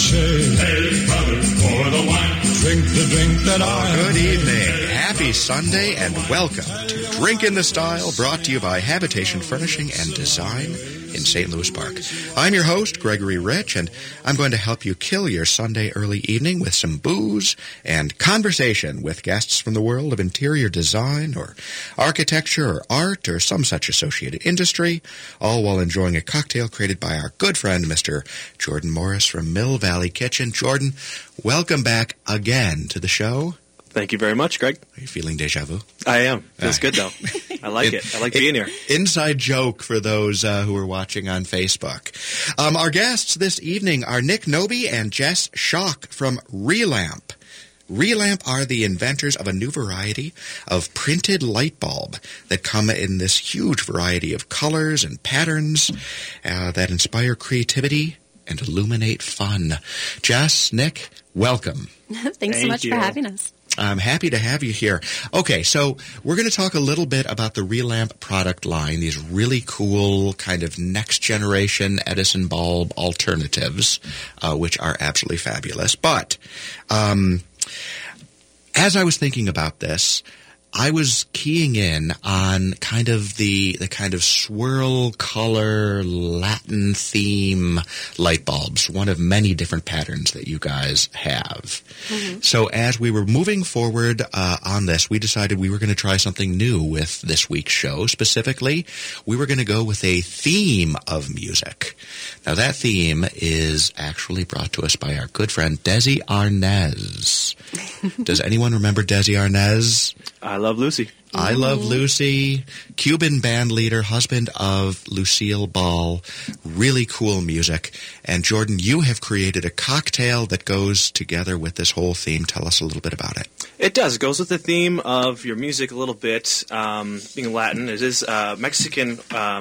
say, hey, brother, pour the wine. Drink the drink that I... Good evening. Happy Sunday and welcome to Drink in the Style, brought to you by Habitation Furnishing and Design in St. Louis Park. I'm your host, Gregory Rich, and I'm going to help you kill your Sunday early evening with some booze and conversation with guests from the world of interior design or architecture or art or some such associated industry, all while enjoying a cocktail created by our good friend, Mr. Jordan Morris from Mill Valley Kitchen. Jordan, welcome back again to the show. Thank you very much, Greg. Are you feeling deja vu? I am. Feels good, though. I like it. I like being here. Inside joke for those who are watching on Facebook. Our guests this evening are Nick Noby and Jess Schock from Relamp. Relamp are the inventors of a new variety of printed light bulb that come in this huge variety of colors and patterns that inspire creativity and illuminate fun. Jess, Nick, welcome. Thanks so much for having us. I'm happy to have you here. Okay, so we're going to talk a little bit about the Relamp product line, these really cool kind of next-generation Edison bulb alternatives, which are absolutely fabulous. But as I was thinking about this, I was keying in on kind of the kind of swirl color Latin theme light bulbs, one of many different patterns that you guys have. Mm-hmm. So as we were moving forward on this, we decided we were going to try something new with this week's show. Specifically, we were going to go with a theme of music. Now that theme is actually brought to us by our good friend Desi Arnaz. Does anyone remember Desi Arnaz? I Love Lucy. I Love Lucy, Cuban band leader, husband of Lucille Ball. Really cool music. And Jordan, you have created a cocktail that goes together with this whole theme. Tell us a little bit about it. It does. It goes with the theme of your music a little bit, being Latin. It is Mexican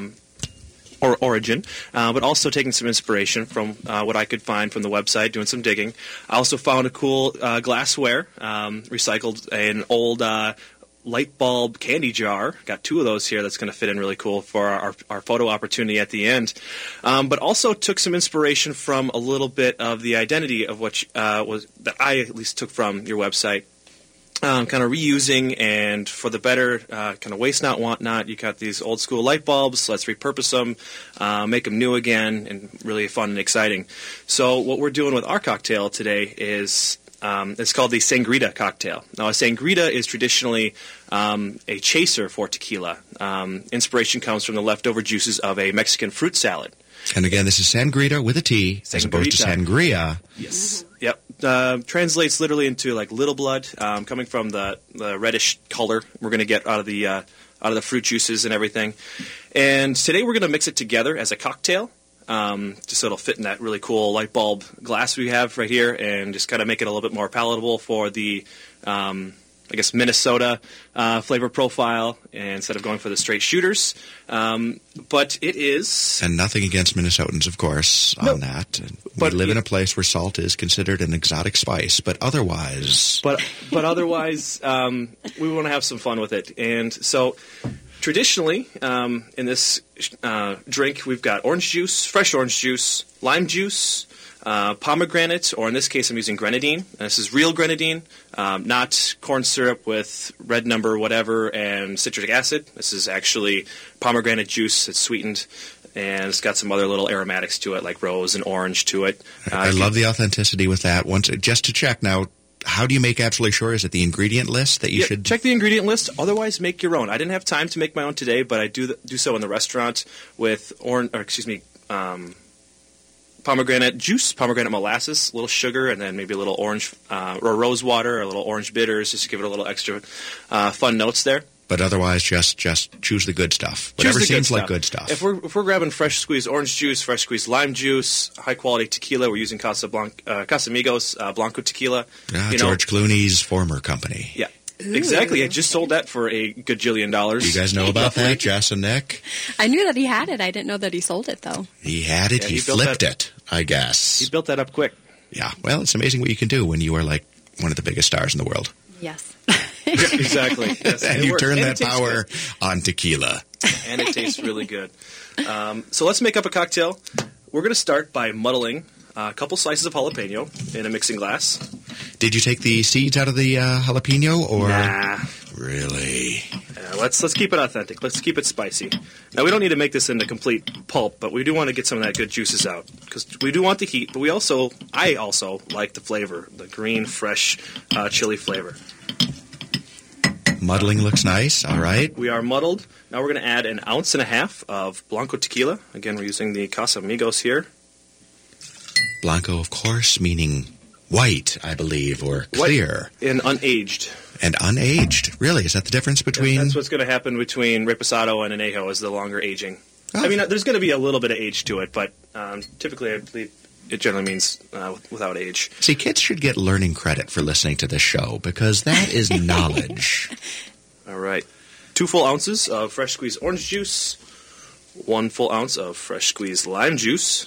or origin, but also taking some inspiration from what I could find from the website, doing some digging. I also found a cool glassware, recycled an old light bulb candy jar. Got two of those here that's going to fit in really cool for our photo opportunity at the end. But also took some inspiration from a little bit of the identity of what was that I at least took from your website. Kind of reusing, and for the better, kind of waste not, want not. You got these old school light bulbs. So let's repurpose them, make them new again, and really fun and exciting. So what we're doing with our cocktail today is it's called the Sangrita cocktail. Now, a Sangrita is traditionally a chaser for tequila. Inspiration comes from the leftover juices of a Mexican fruit salad. And again, this is Sangrita with a T, as opposed to Sangria. Yes. Yep. Translates literally into like little blood, coming from the reddish color we're going to get out of the fruit juices and everything. And today we're going to mix it together as a cocktail, just so it'll fit in that really cool light bulb glass we have right here, and just kind of make it a little bit more palatable for the Minnesota flavor profile, instead of going for the straight shooters. But it is... And nothing against Minnesotans, of course, on that. We live in a place where salt is considered an exotic spice, but otherwise... But otherwise, we want to have some fun with it. And so... Traditionally, in this drink, we've got orange juice, fresh orange juice, lime juice, pomegranate, or in this case I'm using grenadine. And this is real grenadine, not corn syrup with red number whatever and citric acid. This is actually pomegranate juice. It's sweetened, and it's got some other little aromatics to it, like rose and orange to it. I love the authenticity with that. Just to check now, how do you make absolutely sure? Is it the ingredient list that you should... Check the ingredient list. Otherwise, make your own. I didn't have time to make my own today, but I do so in the restaurant with pomegranate juice, pomegranate molasses, a little sugar, and then maybe a little orange or rose water, or a little orange bitters, just to give it a little extra fun notes there. But otherwise, just choose the good stuff. Whatever seems like good stuff. If we're grabbing fresh squeezed orange juice, fresh squeezed lime juice, high quality tequila, we're using Casamigos Blanco tequila. George Clooney's former company. Yeah. Ooh. Exactly. I just sold that for a gajillion dollars. Do you guys know about that, Jess and Nick? I knew that he had it. I didn't know that he sold it, though. He had it. He flipped it, I guess. He built that up quick. Yeah. Well, it's amazing what you can do when you are like one of the biggest stars in the world. Yes. Exactly. Yes. And you turn that power on tequila. And it tastes really good. So let's make up a cocktail. We're going to start by muddling a couple slices of jalapeno in a mixing glass. Did you take the seeds out of the jalapeno, or Nah. really? Let's keep it authentic. Let's keep it spicy. Now, we don't need to make this into complete pulp, but we do want to get some of that good juices out because we do want the heat. But I also like the flavor, the green, fresh chili flavor. Muddling looks nice. All right. We are muddled. Now we're going to add 1.5 ounces of Blanco tequila. Again, we're using the Casamigos here. Blanco, of course, meaning white, I believe, or clear. White and unaged. And unaged. Really? Is that the difference between... That's what's going to happen between Reposado and Añejo is the longer aging. Oh. I mean, there's going to be a little bit of age to it, but typically I believe it generally means without age. See, kids should get learning credit for listening to this show because that is knowledge. All right. 2 full ounces of fresh squeezed orange juice. 1 full ounce of fresh squeezed lime juice.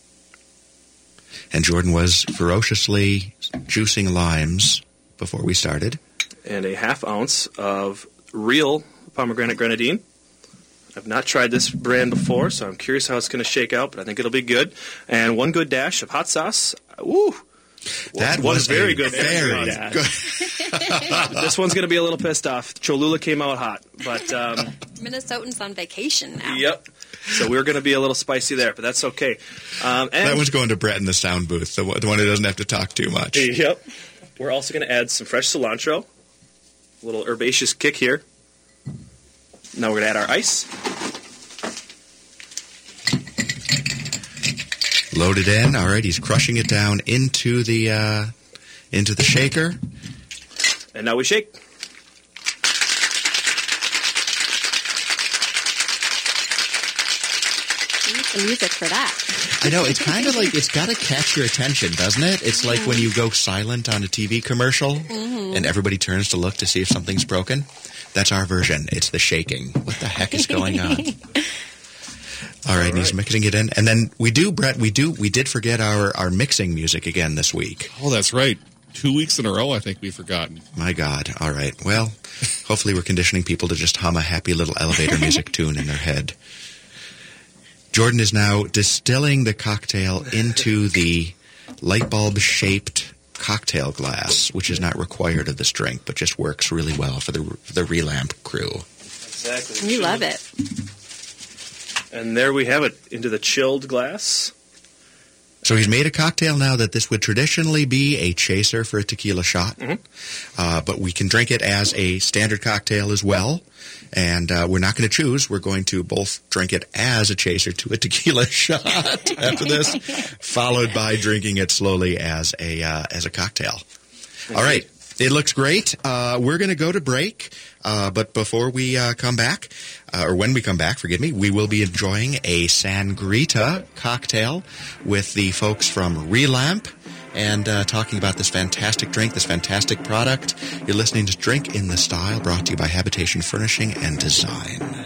And Jordan was ferociously juicing limes before we started. And 1/2 ounce of real pomegranate grenadine. I've not tried this brand before, so I'm curious how it's going to shake out, but I think it'll be good. And 1 good dash of hot sauce. Woo! That was very good. Very good. This one's going to be a little pissed off. Cholula came out hot, but Minnesotans on vacation now. Yep. So we're going to be a little spicy there, but that's okay. And That one's going to Brett in the sound booth, the one who doesn't have to talk too much. Yep. We're also going to add some fresh cilantro. A little herbaceous kick here. Now we're going to add our ice. Load it in. All right, he's crushing it down into the shaker. And now we shake. We need some music for that. I know, it's kind of like, it's got to catch your attention, doesn't it? It's like when you go silent on a TV commercial and everybody turns to look to see if something's broken. That's our version. It's the shaking. What the heck is going on? All right, and he's mixing it in. And then Brett, we did forget our mixing music again this week. Oh, that's right. 2 weeks in a row, I think we've forgotten. My God. All right. Well, hopefully we're conditioning people to just hum a happy little elevator music tune in their head. Jordan is now distilling the cocktail into the light bulb-shaped cocktail glass, which is not required of this drink, but just works really well for the Relamp crew. Exactly. You love it. And there we have it, into the chilled glass. So he's made a cocktail now that this would traditionally be a chaser for a tequila shot, but we can drink it as a standard cocktail as well. And we're not going to choose. We're going to both drink it as a chaser to a tequila shot after this, followed by drinking it slowly as a cocktail. All right. It looks great. We're going to go to break, but before we come back, or when we come back, forgive me, we will be enjoying a Sangrita cocktail with the folks from Relamp and talking about this fantastic drink, this fantastic product. You're listening to Drink in the Style, brought to you by Habitation Furnishing and Design.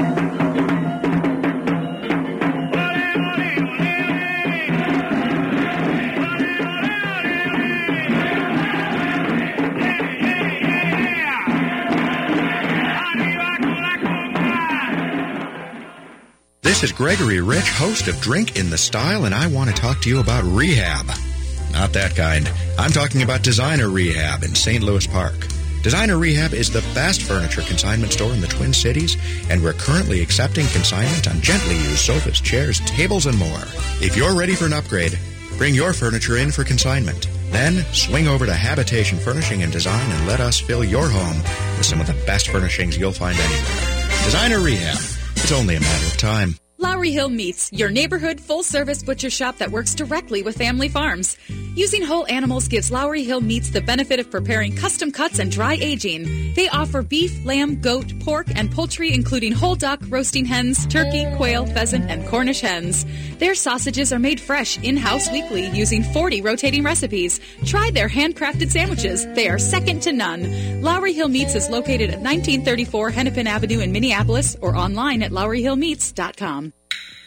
This is Gregory Rich, host of Drink in the Style, and I want to talk to you about rehab. Not that kind. I'm talking about Designer Rehab in St. Louis Park. Designer Rehab is the best furniture consignment store in the Twin Cities, and we're currently accepting consignment on gently used sofas, chairs, tables, and more. If you're ready for an upgrade, bring your furniture in for consignment. Then swing over to Habitation Furnishing and Design and let us fill your home with some of the best furnishings you'll find anywhere. Designer Rehab. It's only a matter of time. Lowry Hill Meats, your neighborhood full-service butcher shop that works directly with family farms. Using whole animals gives Lowry Hill Meats the benefit of preparing custom cuts and dry aging. They offer beef, lamb, goat, pork, and poultry, including whole duck, roasting hens, turkey, quail, pheasant, and Cornish hens. Their sausages are made fresh in-house weekly using 40 rotating recipes. Try their handcrafted sandwiches. They are second to none. Lowry Hill Meats is located at 1934 Hennepin Avenue in Minneapolis or online at LowryHillMeats.com.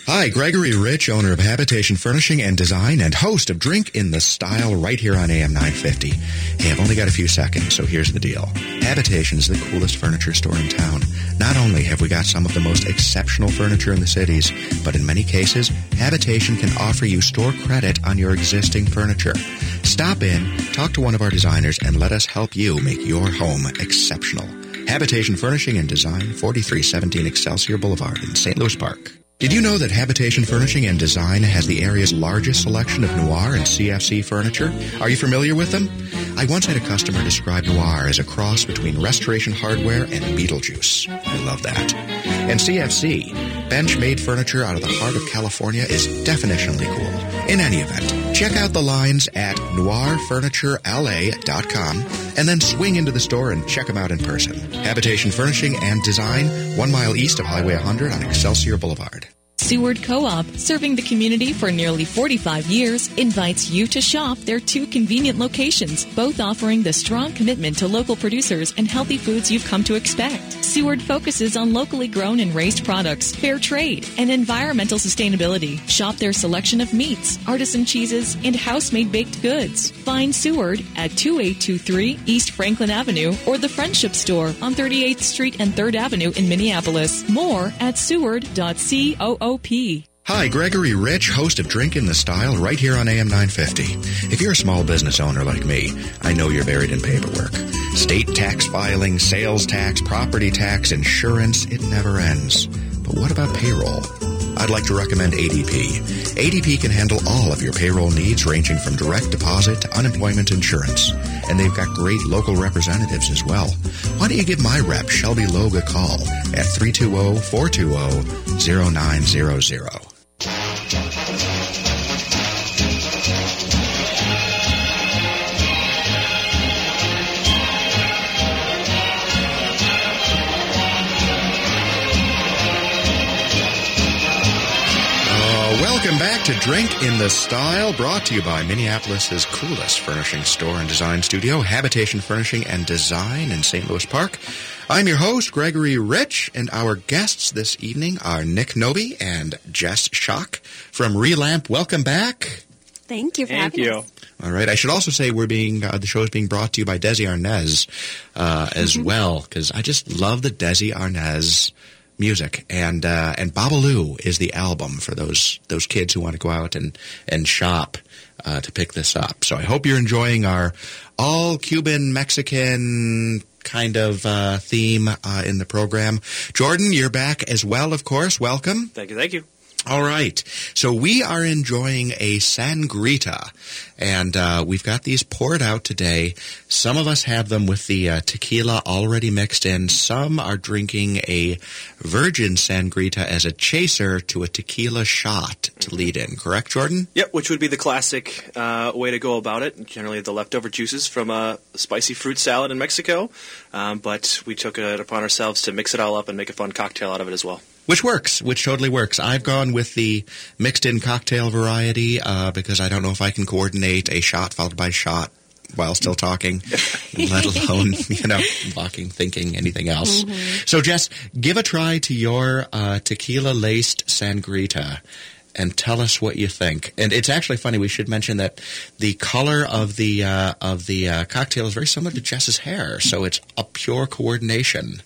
Hi, Gregory Rich, owner of Habitation Furnishing and Design and host of Drink in the Style right here on AM 950. Hey, I've only got a few seconds, so here's the deal. Habitation is the coolest furniture store in town. Not only have we got some of the most exceptional furniture in the cities, but in many cases, Habitation can offer you store credit on your existing furniture. Stop in, talk to one of our designers, and let us help you make your home exceptional. Habitation Furnishing and Design, 4317 Excelsior Boulevard in St. Louis Park. Did you know that Habitation Furnishing and Design has the area's largest selection of Noir and CFC furniture? Are you familiar with them? I once had a customer describe Noir as a cross between Restoration Hardware and Beetlejuice. I love that. And CFC, bench-made furniture out of the heart of California, is definitionally cool. In any event, check out the lines at noirfurniturela.com and then swing into the store and check them out in person. Habitation Furnishing and Design, 1 mile east of Highway 100 on Excelsior Boulevard. Seward Co-op, serving the community for nearly 45 years, invites you to shop their 2 convenient locations, both offering the strong commitment to local producers and healthy foods you've come to expect. Seward focuses on locally grown and raised products, fair trade, and environmental sustainability. Shop their selection of meats, artisan cheeses, and house-made baked goods. Find Seward at 2823 East Franklin Avenue or the Friendship Store on 38th Street and 3rd Avenue in Minneapolis. More at seward.coop. Hi, Gregory Rich, host of Drink in the Style right here on AM 950. If you're a small business owner like me, I know you're buried in paperwork. State tax filing, sales tax, property tax, insurance, it never ends. But what about payroll? I'd like to recommend ADP. ADP can handle all of your payroll needs ranging from direct deposit to unemployment insurance. And they've got great local representatives as well. Why don't you give my rep, Shelby Logue, a call at 320-420-0900. Welcome back to Drink in the Style, brought to you by Minneapolis' coolest furnishing store and design studio, Habitation Furnishing and Design in St. Louis Park. I'm your host, Gregory Rich, and our guests this evening are Nick Noby and Jess Schock from Relamp. Welcome back. Thank you for having us. All right. I should also say the show is being brought to you by Desi Arnaz as well, because I just love the Desi Arnaz music, and Babalu is the album for those kids who want to go out and shop to pick this up. So I hope you're enjoying our all Cuban Mexican kind of theme in the program. Jordan, you're back as well, of course. Welcome. Thank you. All right. So we are enjoying a sangrita, and we've got these poured out today. Some of us have them with the tequila already mixed in. Some are drinking a virgin sangrita as a chaser to a tequila shot to lead in. Correct, Jordan? Yep, which would be the classic way to go about it. Generally the leftover juices from a spicy fruit salad in Mexico. But we took it upon ourselves to mix it all up and make a fun cocktail out of it as well. Which totally works. I've gone with the mixed-in cocktail variety because I don't know if I can coordinate a shot followed by shot while still talking, let alone, walking, thinking, anything else. Mm-hmm. So, Jess, give a try to your tequila-laced sangrita and tell us what you think. And it's actually funny, we should mention that the color of the cocktail is very similar to Jess's hair, so it's a pure coordination.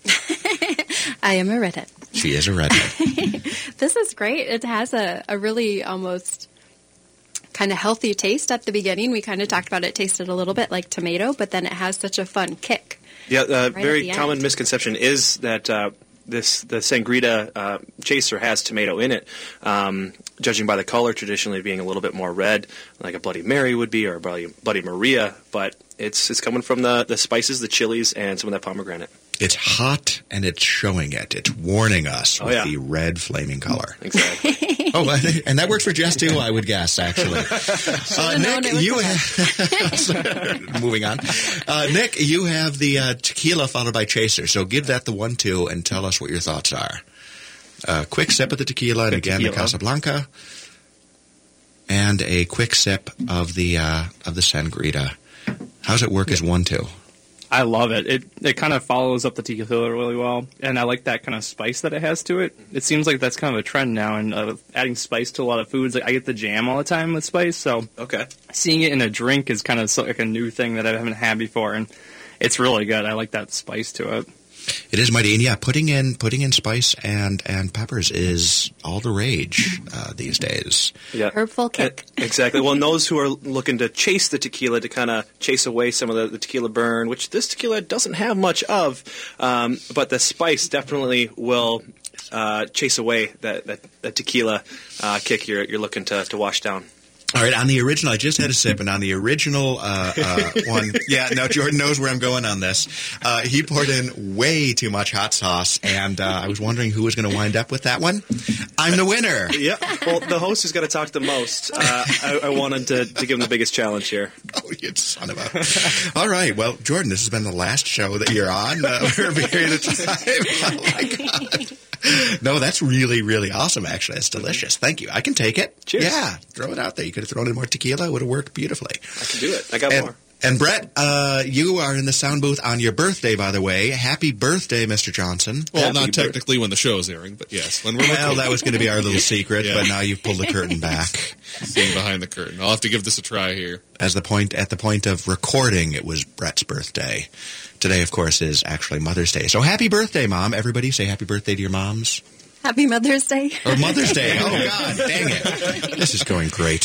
I am a redhead. She is a redhead. This is great. It has a really almost kind of healthy taste at the beginning. We kind of talked about it tasted a little bit like tomato, but then it has such a fun kick. Yeah, very common misconception is that the sangrita chaser has tomato in it, judging by the color traditionally being a little bit more red, like a Bloody Mary would be, or a Bloody Maria, but it's coming from the spices, the chilies, and some of that pomegranate. It's hot, and it's showing it. It's warning us with the red flaming color. Exactly. And that works for Jess, too, I would guess, actually. Nick, you have... Moving on. Nick, you have the tequila followed by chaser, so give that the 1-2 and tell us what your thoughts are. Quick sip of the tequila, and again, the Casablanca, and a quick sip of the sangrita. How's it work as 1-2? I love it. It kind of follows up the tequila really well, and I like that kind of spice that it has to it. It seems like that's kind of a trend now, and adding spice to a lot of foods. Like I get the jam all the time with spice, so seeing it in a drink is kind of like a new thing that I haven't had before, and it's really good. I like that spice to it. It is mighty, and yeah, putting in spice and peppers is all the rage these days. Yeah, herbful kick. Exactly. Well, and those who are looking to chase the tequila, to kind of chase away some of the tequila burn, which this tequila doesn't have much of, but the spice definitely will chase away that tequila kick you're looking to wash down. All right, on the original, I just had a sip, and on the original one, now Jordan knows where I'm going on this. He poured in way too much hot sauce, and I was wondering who was going to wind up with that one. I'm the winner. Yeah, well, the host who's got to talk the most. I wanted to give him the biggest challenge here. Oh, you son of a... All right, well, Jordan, this has been the last show that you're on for a period of time. Oh, my God. No, that's really, really awesome, actually. It's delicious. Thank you. I can take it. Cheers. Yeah, throw it out there. You could have thrown in more tequila. It would have worked beautifully. I can do it. I got more. And Brett, you are in the sound booth on your birthday, by the way. Happy birthday, Mr. Johnson. Well, not technically when the show's airing, but yes. When we're well, that was going to be our little secret, but now you've pulled the curtain back. Seeing behind the curtain. I'll have to give this a try here. At the point of recording, it was Brett's birthday. Today, of course, is actually Mother's Day. So happy birthday, Mom. Everybody say happy birthday to your moms. Happy Mother's Day. Or Mother's Day. Oh, God, dang it. This is going great.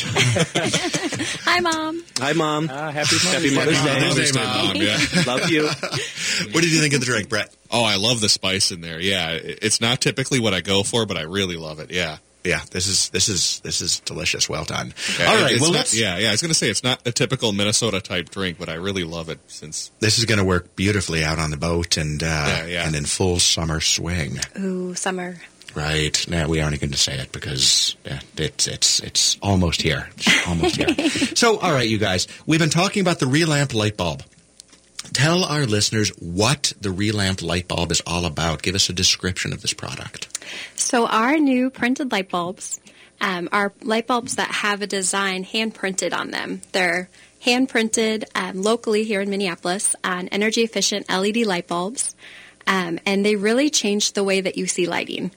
Hi, Mom. Hi, Mom. Happy Mother's Day. Mother's Day, Mom. Yeah. Love you. What did you think of the drink, Brett? Oh, I love the spice in there. Yeah, it's not typically what I go for, but I really love it. Yeah. Yeah, this is delicious. Well done. Yeah, all right, well, let's... Yeah, I was going to say, it's not a typical Minnesota-type drink, but I really love it since... This is going to work beautifully out on the boat and in full summer swing. Ooh, summer. Right. Now, we aren't going to say it because it's almost here. It's almost here. So, all right, you guys, we've been talking about the Relamp light bulb. Tell our listeners what the Relamp light bulb is all about. Give us a description of this product. So our new printed light bulbs are light bulbs that have a design hand-printed on them. They're hand-printed locally here in Minneapolis on energy-efficient LED light bulbs, and they really change the way that you see lighting.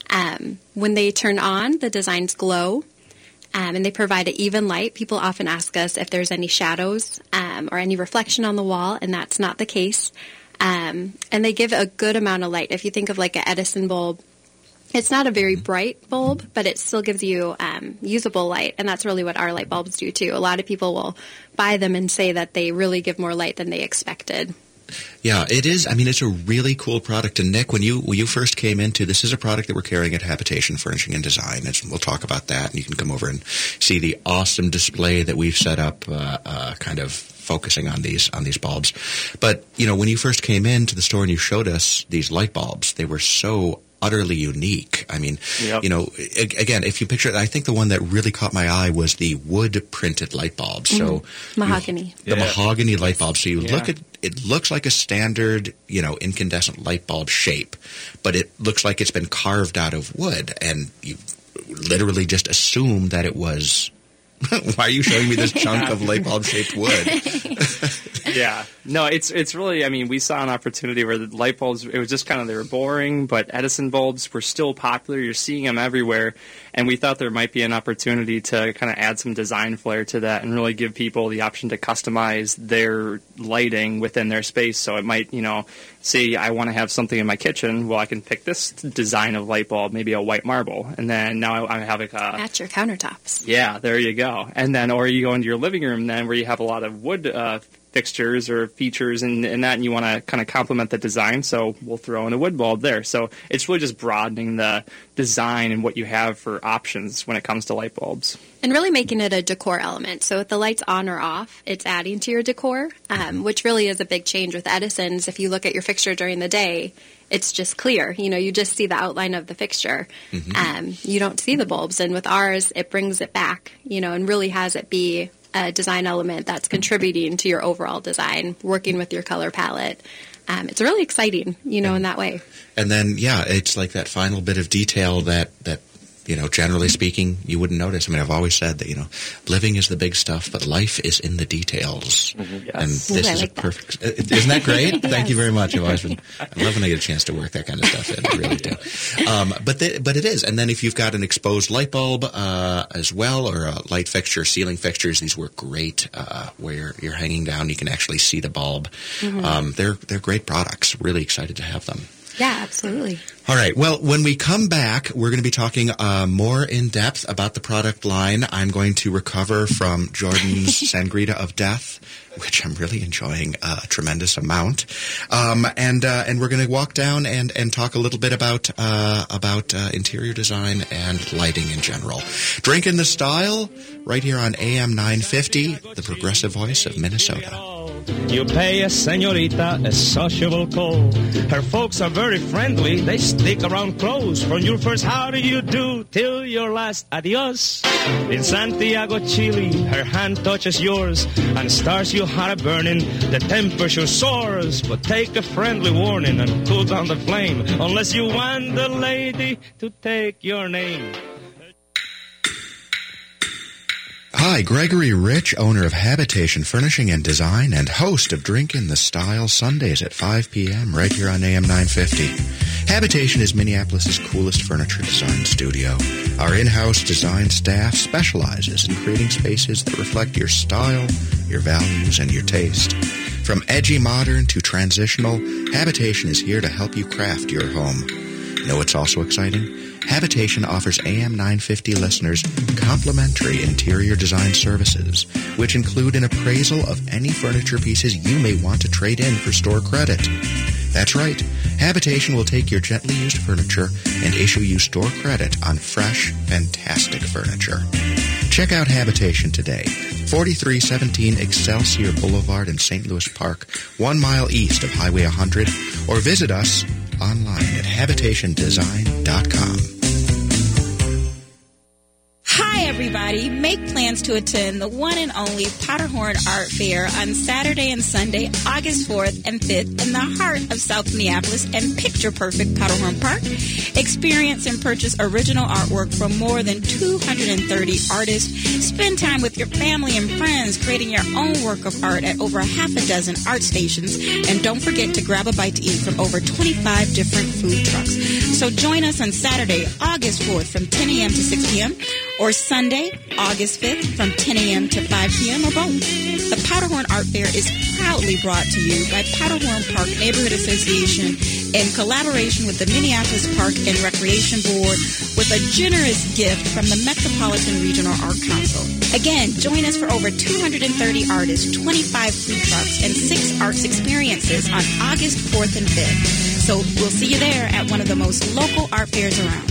When they turn on, the designs glow, and they provide an even light. People often ask us if there's any shadows or any reflection on the wall, and that's not the case. And they give a good amount of light. If you think of like an Edison bulb, it's not a very bright bulb, but it still gives you usable light, and that's really what our light bulbs do too. A lot of people will buy them and say that they really give more light than they expected. Yeah, it is. I mean, it's a really cool product. And Nick, when you first came into this, is a product that we're carrying at Habitation Furnishing and Design. And we'll talk about that, and you can come over and see the awesome display that we've set up, kind of focusing on these bulbs. But when you first came into the store and you showed us these light bulbs, they were so utterly unique. I mean, again, if you picture it, I think the one that really caught my eye was the wood-printed light bulb. So mahogany. The mahogany light bulb. So you look at it, looks like a standard, incandescent light bulb shape, but it looks like it's been carved out of wood, and you literally just assume that it was. Why are you showing me this chunk of light bulb shaped wood? Yeah. No, it's really, I mean, we saw an opportunity where the light bulbs, it was just kind of, they were boring, but Edison bulbs were still popular. You're seeing them everywhere. And we thought there might be an opportunity to kind of add some design flair to that and really give people the option to customize their lighting within their space. So it might, say I want to have something in my kitchen. Well, I can pick this design of light bulb, maybe a white marble. And then now I have at your countertops. Yeah, there you go. And then, or you go into your living room then where you have a lot of wood fixtures or features and that, and you want to kind of complement the design, so we'll throw in a wood bulb there. So it's really just broadening the design and what you have for options when it comes to light bulbs. And really making it a decor element. So if the light's on or off, it's adding to your decor, which really is a big change with Edison's. If you look at your fixture during the day, it's just clear. You just see the outline of the fixture. Mm-hmm. You don't see the bulbs. And with ours, it brings it back, and really has it be a design element that's contributing to your overall design, working with your color palette. It's really exciting, in that way. And then, it's like that final bit of detail that generally speaking, you wouldn't notice. I mean, I've always said that, living is the big stuff, but life is in the details. Mm-hmm. Yes. And this I is like a that. perfect... Isn't that great? Thank you very much. I love when I get a chance to work that kind of stuff in. I really do. But it is. And then if you've got an exposed light bulb as well, or a light fixture, ceiling fixtures, these work great where you're hanging down. You can actually see the bulb. Mm-hmm. They're great products. Really excited to have them. Yeah, absolutely. All right. Well, when we come back, we're going to be talking more in depth about the product line. I'm going to recover from Jordan's Sangria of Death, which I'm really enjoying a tremendous amount. And we're going to walk down and talk a little bit about interior design and lighting in general. Drink in the Style, right here on AM 950, the progressive voice of Minnesota. You pay a señorita a sociable call. Her folks are very friendly. They stick around close. From your first how do you do till your last adios. In Santiago, Chile, her hand touches yours and starts your heart burning. The temperature soars, but take a friendly warning and cool down the flame unless you want the lady to take your name. Hi, Gregory Rich, owner of Habitation Furnishing and Design and host of Drink in the Style Sundays at 5 p.m. right here on AM 950. Habitation is Minneapolis' coolest furniture design studio. Our in-house design staff specializes in creating spaces that reflect your style, your values, and your taste. From edgy modern to transitional, Habitation is here to help you craft your home. Know what's also exciting? Habitation offers AM 950 listeners complimentary interior design services, which include an appraisal of any furniture pieces you may want to trade in for store credit. That's right. Habitation will take your gently used furniture and issue you store credit on fresh, fantastic furniture. Check out Habitation today. 4317 Excelsior Boulevard in St. Louis Park, 1 mile east of Highway 100, or visit us online at habitationdesign.com. Hi, everybody. Make plans to attend the one and only Powderhorn Art Fair on Saturday and Sunday, August 4th and 5th in the heart of South Minneapolis and picture-perfect Powderhorn Park. Experience and purchase original artwork from more than 230 artists. Spend time with your family and friends creating your own work of art at over half a dozen art stations. And don't forget to grab a bite to eat from over 25 different food trucks. So join us on Saturday, August 4th from 10 a.m. to 6 p.m. or Sunday, August 5th from 10 a.m. to 5 p.m. or both. The Powderhorn Art Fair is proudly brought to you by Powderhorn Park Neighborhood Association in collaboration with the Minneapolis Park and Recreation Board with a generous gift from the Metropolitan Regional Art Council. Again, join us for over 230 artists, 25 food trucks, and 6 arts experiences on August 4th and 5th. So we'll see you there at one of the most local art fairs around.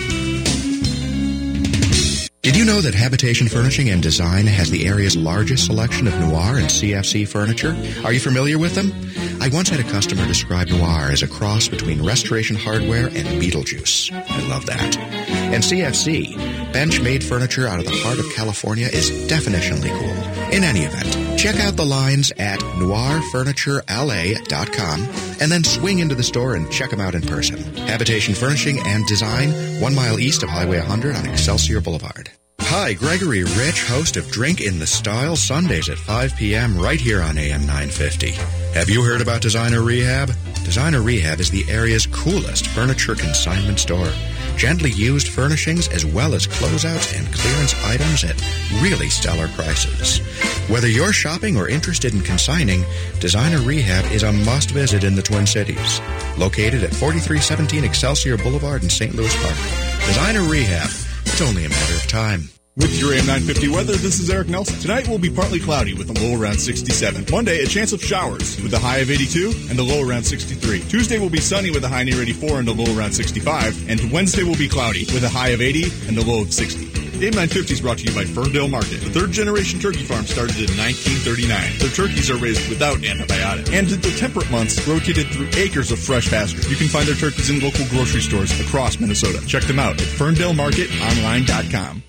Did you know that Habitation Furnishing and Design has the area's largest selection of Noir and CFC furniture? Are you familiar with them? I once had a customer describe Noir as a cross between Restoration Hardware and Beetlejuice. I love that. And CFC, bench-made furniture out of the heart of California, is definitionally cool. In any event, check out the lines at noirfurniturela.com and then swing into the store and check them out in person. Habitation Furnishing and Design, 1 mile east of Highway 100 on Excelsior Boulevard. Hi, Gregory Rich, host of Drink in the Style Sundays at 5 p.m. right here on AM 950. Have you heard about Designer Rehab? Designer Rehab is the area's coolest furniture consignment store. Gently used furnishings as well as closeouts and clearance items at really stellar prices. Whether you're shopping or interested in consigning, Designer Rehab is a must-visit in the Twin Cities. Located at 4317 Excelsior Boulevard in St. Louis Park. Designer Rehab. It's only a matter of time. With your AM 950 weather, this is Eric Nelson. Tonight will be partly cloudy with a low around 67. Monday, a chance of showers with a high of 82 and a low around 63. Tuesday will be sunny with a high near 84 and a low around 65. And Wednesday will be cloudy with a high of 80 and a low of 60. AM 950 is brought to you by Ferndale Market. The third-generation turkey farm started in 1939. Their turkeys are raised without antibiotics. And in the temperate months, rotated through acres of fresh pasture. You can find their turkeys in local grocery stores across Minnesota. Check them out at FerndaleMarketOnline.com.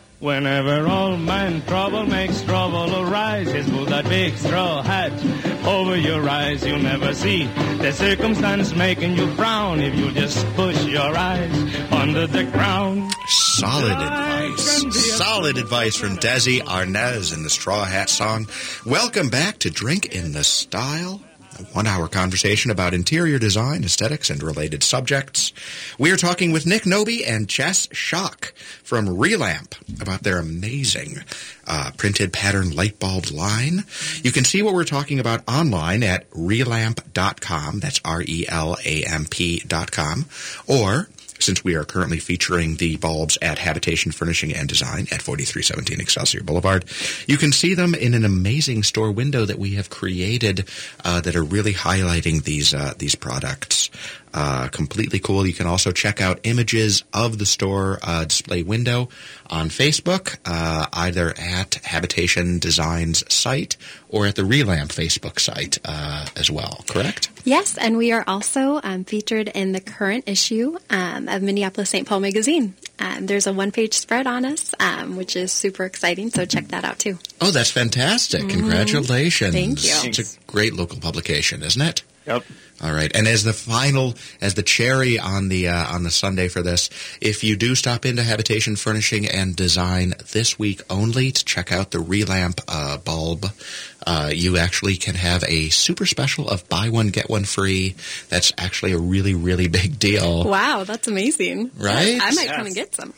Whenever old man Trouble makes trouble arise, he's with that big straw hat over your eyes, you'll never see the circumstance making you frown if you just push your eyes under the ground. Solid advice. Solid advice from Desi Arnaz in the Straw Hat Song. Welcome back to Drink in the Style, a 1-hour conversation about interior design, aesthetics, and related subjects. We are talking with Nick Nobe and Jess Schock from Relamp about their amazing printed pattern light bulb line. You can see what we're talking about online at relamp.com. That's RELAMP.com. Or, since we are currently featuring the bulbs at Habitation Furnishing and Design at 4317 Excelsior Boulevard, you can see them in an amazing store window that we have created that are really highlighting these products. Completely cool. You can also check out images of the store display window on Facebook, either at Habitation Design's site or at the Relamp Facebook site as well, correct? Yes, and we are also featured in the current issue of Minneapolis St. Paul Magazine. There's a one-page spread on us, which is super exciting, so check that out too. Oh, that's fantastic. Congratulations. Thank you. It's a great local publication, isn't it? Yep. All right. And as the cherry on the Sunday for this, if you do stop into Habitation Furnishing and Design this week only to check out the Relamp bulb, you actually can have a super special of buy one, get one free. That's actually a really, really big deal. Wow, that's amazing. Right? I might come and get some.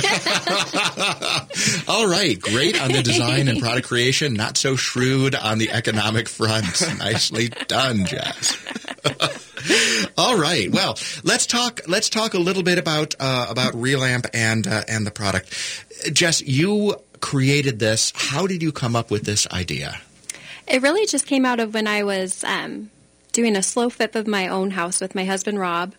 All right. Great on the design and product creation. Not so shrewd on the economic front. Nicely done, Jess. All right. Well, let's talk a little bit about Relamp and the product. Jess, you created this. How did you come up with this idea? It really just came out of when I was doing a slow flip of my own house with my husband, Rob.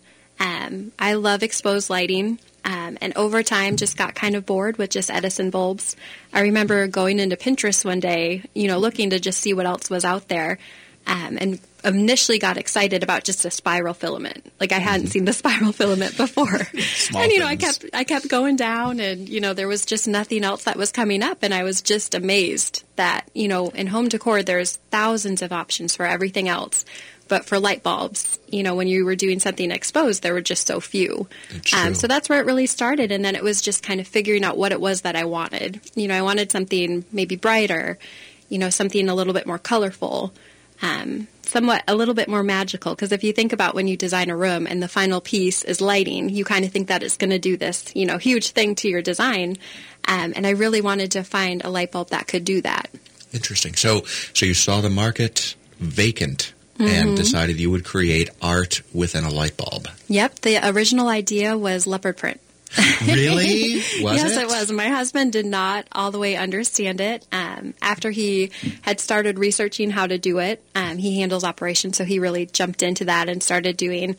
I love exposed lighting, and over time just got kind of bored with just Edison bulbs. I remember going into Pinterest one day, looking to just see what else was out there, and initially got excited about just a spiral filament. Like I hadn't seen the spiral filament before. And I kept going down, and there was just nothing else that was coming up, and I was just amazed that in home decor there's thousands of options for everything else. But for light bulbs, when you were doing something exposed, there were just so few. So that's where it really started. And then it was just kind of figuring out what it was that I wanted. I wanted something maybe brighter, something a little bit more colorful, somewhat a little bit more magical. Because if you think about when you design a room and the final piece is lighting, you kind of think that it's going to do this, huge thing to your design. And I really wanted to find a light bulb that could do that. Interesting. So you saw the market vacant and decided you would create art within a light bulb. Yep. The original idea was leopard print. Really? Yes, it was. My husband did not all the way understand it. After he had started researching how to do it, he handles operations, so he really jumped into that and started doing,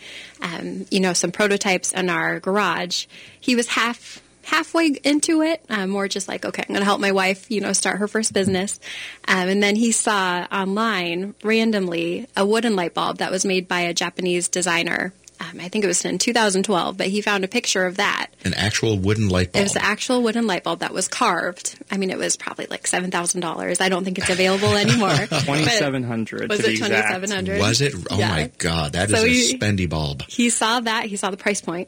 some prototypes in our garage. He was halfway into it, more just like, okay, I'm going to help my wife, start her first business. And then he saw online, randomly, a wooden light bulb that was made by a Japanese designer. I think it was in 2012, but he found a picture of that. An actual wooden light bulb. It was an actual wooden light bulb that was carved. I mean, it was probably like $7,000. I don't think it's available anymore. $2,700. Was it $2,700? Was it? Oh, yeah. My God. That is a spendy bulb. He saw that. He saw the price point.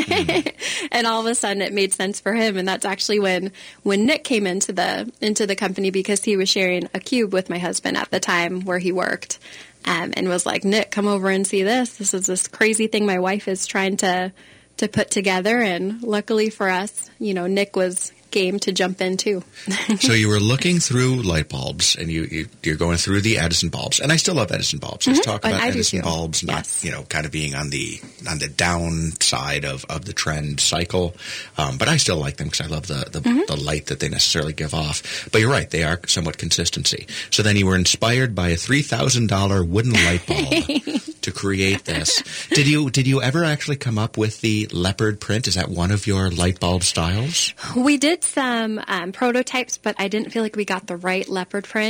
And all of a sudden, it made sense for him. And that's actually when Nick came into the company, because he was sharing a cube with my husband at the time where he worked. And was like, Nick, come over and see this. This is this crazy thing my wife is trying to put together. And luckily for us, Nick was game to jump in too. So you were looking through light bulbs, and you're going through the Edison bulbs, and I still love Edison bulbs. Let's talk about Edison bulbs, not kind of being on the downside of the trend cycle, but I still like them because I love the light that they necessarily give off. But you're right, they are somewhat consistency. So then you were inspired by a $3,000 wooden light bulb to create this. Did you ever actually come up with the leopard print? Is that one of your light bulb styles? We did some prototypes, but I didn't feel like we got the right leopard print.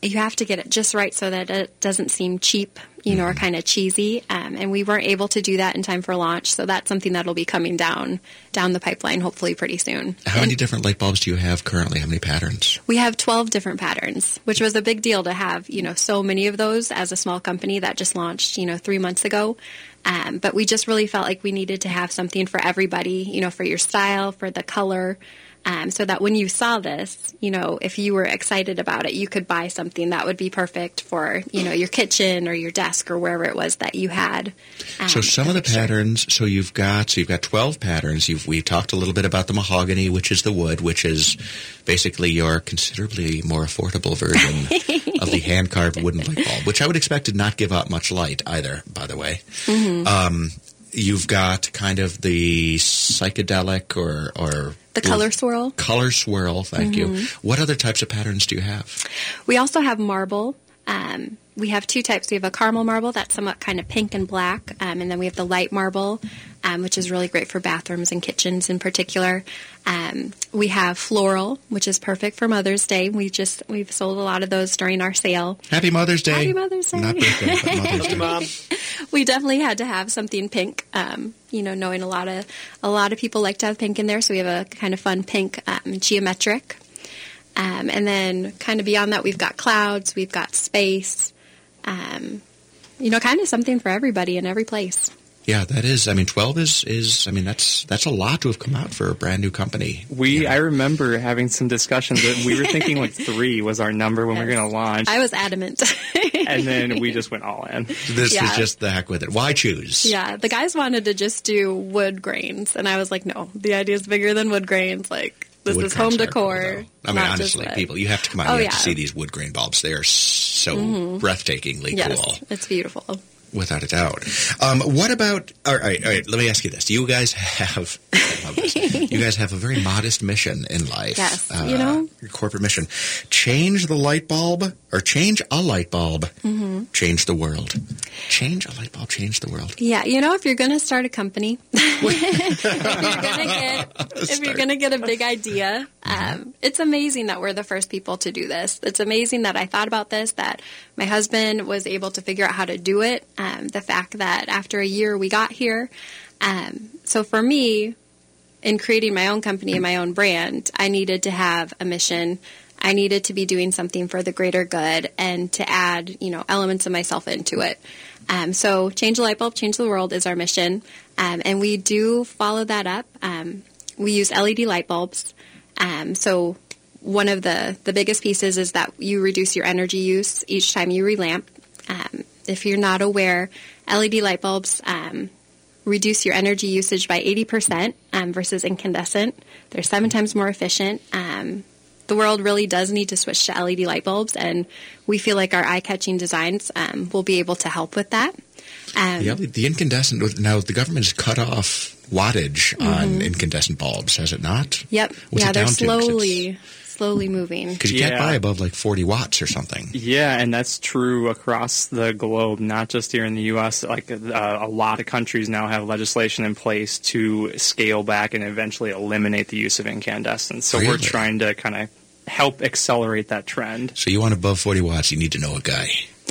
you have to get it just right so that it doesn't seem cheap, or kind of cheesy. And we weren't able to do that in time for launch, so that's something that'll be coming down the pipeline hopefully pretty soon. How many different light bulbs do you have currently? How many patterns? We have 12 different patterns, which was a big deal to have, so many of those as a small company that just launched, 3 months ago. But we just really felt like we needed to have something for everybody, for your style, for the color, so that when you saw this, if you were excited about it, you could buy something that would be perfect for, your kitchen or your desk or wherever it was that you had. So some of the patterns, so you've got 12 patterns. We talked a little bit about the mahogany, which is the wood, which is basically your considerably more affordable version of the hand-carved wooden light bulb, which I would expect did not give out much light either, by the way. Mm-hmm. You've got kind of the psychedelic or the color swirl. Color swirl, thank you. What other types of patterns do you have? We also have marble. We have 2 types. We have a caramel marble that's somewhat kind of pink and black, and then we have the light marble, which is really great for bathrooms and kitchens in particular. We have floral, which is perfect for Mother's Day. We've sold a lot of those during our sale. Happy Mother's Day! Happy Mother's Day! Not birthday, but Mother's Day. Mom. We definitely had to have something pink. Knowing a lot of people like to have pink in there, so we have a kind of fun pink geometric. And then kind of beyond that, we've got clouds, we've got space, kind of something for everybody in every place. Yeah, that is. 12 is. That's a lot to have come out for a brand new company. I remember having some discussions that we were thinking like 3 was our number when we were going to launch. I was adamant. And then we just went all in. This is just the heck with it. Why choose? Yeah, the guys wanted to just do wood grains, and I was like, no, the idea is bigger than wood grains. Like, this is home decor. Cool, honestly, people, you have to come out. You have to see these wood grain bulbs. They are so breathtakingly cool. It's beautiful. Without a doubt. What about? All right. Let me ask you this: do you guys have? I love this. You guys have a very modest mission in life. Yes. Your corporate mission: change the light bulb, or change a light bulb, change the world. Change a light bulb, change the world. Yeah. If you're going to start a company, if you're going to get a big idea, it's amazing that we're the first people to do this. It's amazing that I thought about this. That my husband was able to figure out how to do it. The fact that after a year we got here. So for me, in creating my own company and my own brand, I needed to have a mission. I needed to be doing something for the greater good and to add, elements of myself into it. So change the light bulb, change the world is our mission. And we do follow that up. We use LED light bulbs. So one of the biggest pieces is that you reduce your energy use each time you relamp. If you're not aware, LED light bulbs reduce your energy usage by 80% versus incandescent. They're 7 times more efficient. The world really does need to switch to LED light bulbs, and we feel like our eye-catching designs will be able to help with that. The incandescent, now the government has cut off wattage on incandescent bulbs, has it not? Yep. They're slowly moving. Because you can't buy above like 40 watts or something. Yeah, and that's true across the globe, not just here in the U.S. Like a lot of countries now have legislation in place to scale back and eventually eliminate the use of incandescent. So we're trying to kind of help accelerate that trend. So you want above 40 watts, you need to know a guy.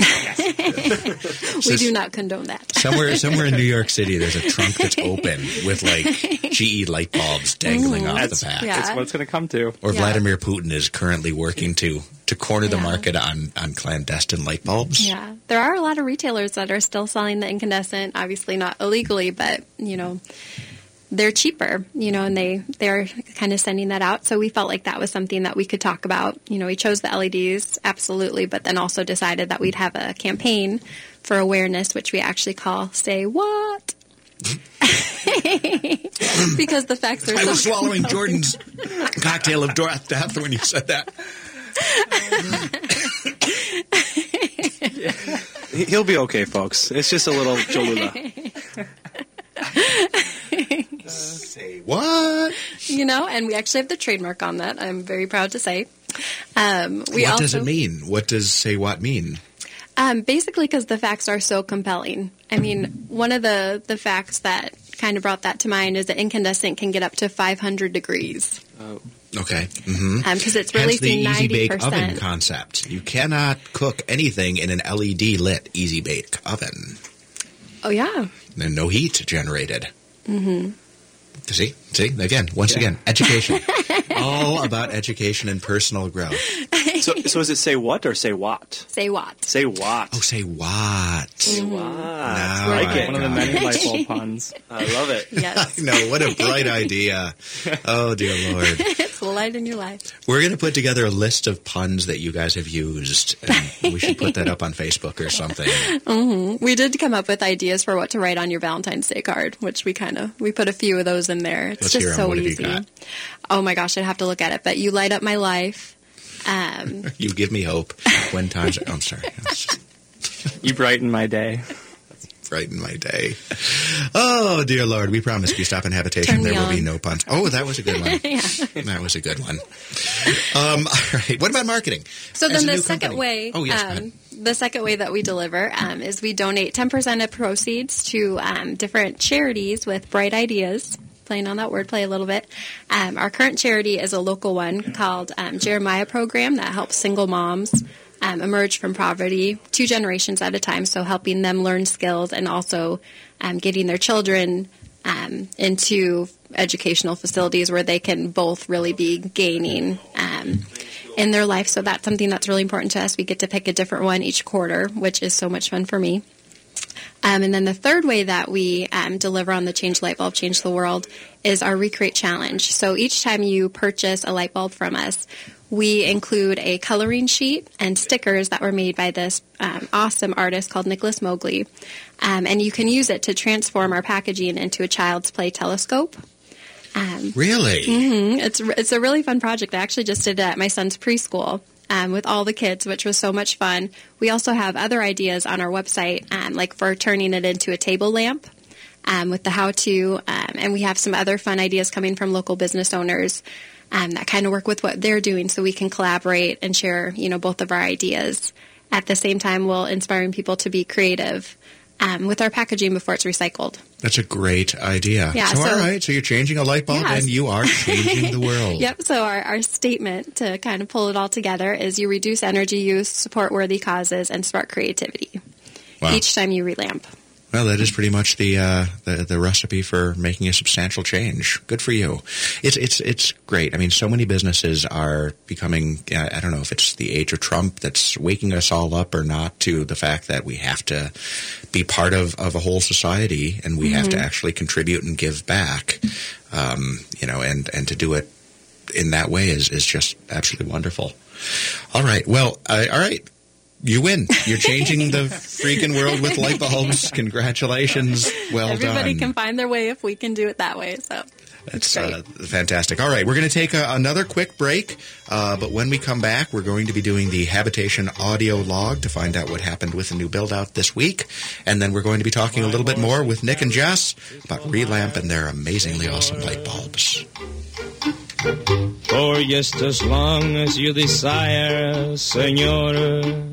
We do not condone that. Somewhere in New York City, there's a trunk that's open with like GE light bulbs dangling off the back. That's what it's going to come to. Or Vladimir Putin is currently working to corner the market on clandestine light bulbs. Yeah, there are a lot of retailers that are still selling the incandescent, obviously not illegally, but they're cheaper, and they're kind of sending that out. So we felt like that was something that we could talk about. We chose the LEDs, absolutely, but then also decided that we'd have a campaign for awareness, which we actually call Say What? Because the facts are I was swallowing Jordan's cocktail of death when you said that. He'll be okay, folks. It's just a little Cholula. Say what? And we actually have the trademark on that. I'm very proud to say. What does it mean? What does Say What mean? Basically because the facts are so compelling. I mean, one of the facts that kind of brought that to mind is that incandescent can get up to 500 degrees. Oh. Okay. Mm-hmm. Because it's Hence the releasing Easy Bake 90%. oven concept. You cannot cook anything in an LED lit Easy Bake oven. Oh, yeah. And no heat generated. Mm-hmm. See, again, once again, education. All about education and personal growth. So is it say what or say what? Say what. Say what. Oh, say what. Say what. Now I Right, like it. one of the many light bulb puns. I love it. Yes. I know, what a bright idea. Oh, dear Lord. It's the light in your life. We're going to put together a list of puns that you guys have used, and we should put that up on Facebook or something. Mm-hmm. We did come up with ideas for what to write on your Valentine's Day card, which we put a few of those in there. It's Let's just hear 'em. so What have you easy. got? Oh my gosh, I'd have to look at it. But you light up my life. You give me hope when times are... Oh, I'm sorry. You brighten my day. Brighten my day. Oh, dear Lord. We promised you stop in habitation. Turn me There will be on. no puns. Oh, that was a good one. Yeah. That was a good one. All right. What about marketing? So As then a the new second company. way, Oh, yes, go ahead. the second way that we deliver is we donate 10% of proceeds to different charities with bright ideas. Playing on that wordplay a little bit. Our current charity is a local one called Jeremiah Program that helps single moms emerge from poverty 2 generations at a time, so helping them learn skills and also getting their children into educational facilities where they can both really be gaining in their life. So that's something that's really important to us. We get to pick a different one each quarter, which is so much fun for me. And then the third way that we deliver on the Change Light Bulb, Change the World is our Recreate Challenge. So each time you purchase a light bulb from us, we include a coloring sheet and stickers that were made by this awesome artist called Nicholas Mowgli. And you can use it to transform our packaging into a child's play telescope. Really? Mm-hmm. It's a really fun project. I actually just did it at my son's preschool. With all the kids, which was so much fun. We also have other ideas on our website, like for turning it into a table lamp with the how-to, and we have some other fun ideas coming from local business owners that kind of work with what they're doing, so we can collaborate and share, both of our ideas. At the same time, while inspiring people to be creative with our packaging before it's recycled. That's a great idea. Yeah, so, so- all right. So you're changing a light bulb Yes. and you are changing the world. Yep, so our statement to kind of pull it all together is you reduce energy use, support worthy causes, and spark creativity Wow. each time you relamp. Well, that is pretty much the recipe for making a substantial change. Good for you. It's great. I mean, so many businesses are becoming. I don't know if it's the age of Trump that's waking us all up or not to the fact that we have to be part of a whole society and we have to actually contribute and give back. And to do it in that way is just absolutely wonderful. All right. Well, all right. You win. You're changing the freaking world with light bulbs. Congratulations. Well Everybody done. can find their way if we can do it that way. So That's great. fantastic. All right, we're going to take another quick break, but when we come back, we're going to be doing the habitation audio log to find out what happened with the new build-out this week, and then we're going to be talking a little bit more with Nick and Jess about Relamp and their amazingly awesome light bulbs. For just as long as you desire, Senora.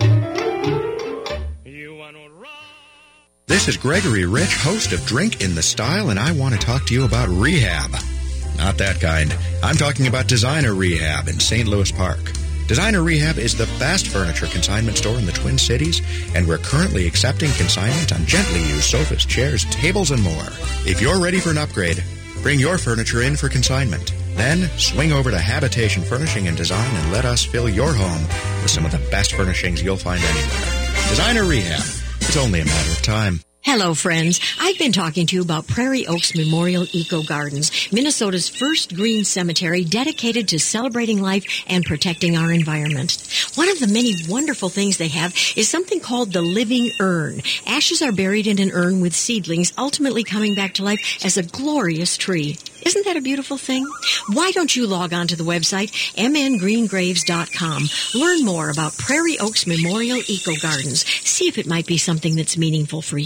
This is Gregory Rich, host of Drink in the Style, and I want to talk to you about rehab. Not that kind. I'm talking about Designer Rehab in St. Louis Park. Designer Rehab is the best furniture consignment store in the Twin Cities, and we're currently accepting consignment on gently used sofas, chairs, tables, and more. If you're ready for an upgrade, bring your furniture in for consignment. Then swing over to Habitation Furnishing and Design and let us fill your home with some of the best furnishings you'll find anywhere. Designer Rehab. It's only a matter of time. Hello, friends. I've been talking to you about Prairie Oaks Memorial Eco Gardens, Minnesota's first green cemetery dedicated to celebrating life and protecting our environment. One of the many wonderful things they have is something called the living urn. Ashes are buried in an urn with seedlings ultimately coming back to life as a glorious tree. Isn't that a beautiful thing? Why don't you log on to the website mngreengraves.com. Learn more about Prairie Oaks Memorial Eco Gardens. See if it might be something that's meaningful for you.